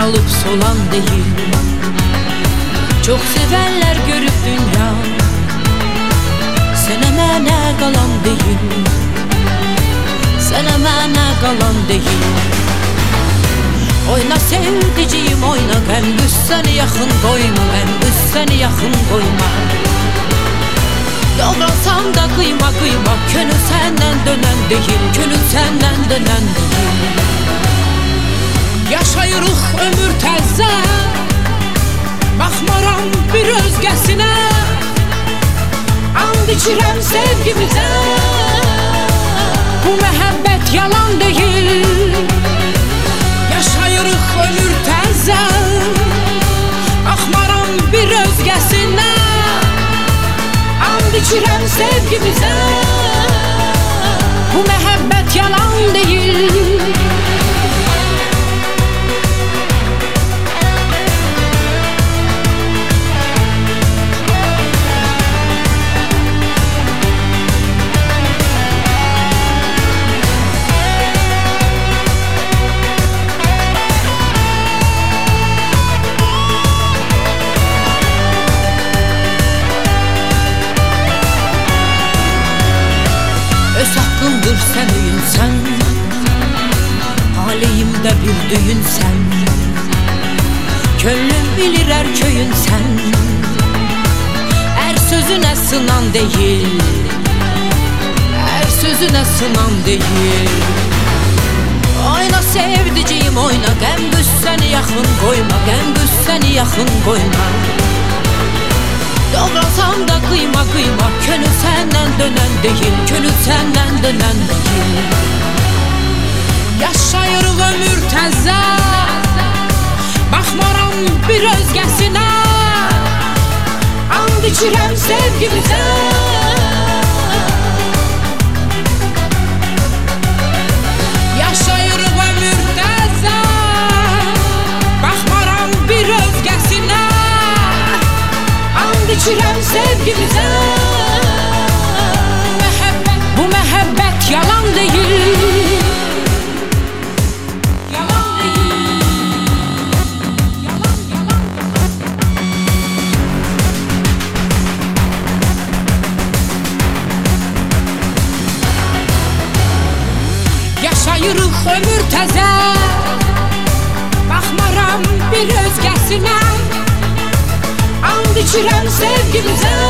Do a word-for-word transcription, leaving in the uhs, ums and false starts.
saralıp solan değil. Çok sevenler görüp dünya, sen əmənə qalan değil. Sen əmənə qalan değil. Oyna sevdiciyim oyna, qəm qüssəni yaxın qoyma, qəm qüssəni yaxın qoyma. Doğransam da kıyma kıyma, könül senden dönen değil, könül senden dönen değil. Yaşayırıq ömür təzə, baxmaram bir özgəsinə. And içirəm sevgimizə, bu məhəbbət yalan değil. Yaşayırıq ömür təzə, baxmaram bir özgəsinə. And içirəm sevgimizə, bu məhəbbət yalan değil. Öz hakkındır sen öyünsən, aleyimdə bir düyünsən. Könlüm bilir er köyünsən, er sözüne sınan değil, er sözüne sınan değil. Oyna sevdiciyim oyna, qəm qüssəni yaxın qoyma, qəm qüssəni yaxın qoyma. Doğransam da kıyma kıyma, könül senden dönen değil, könül senden dönen değil. Yaşayırıq ömür təzə, baxmaram bir özgəsinə. And içirəm sevgimizə, yaşayırıq ömür təzə, baxmaram bir özgəsinə. And içirəm sevgimizə, bu məhəbbət yalan değil. Yalan değil. Yalan, yalan. Yaşayırıq ömür təzə, baxmaram bir özgəsinə. And içirəm sevgimizə,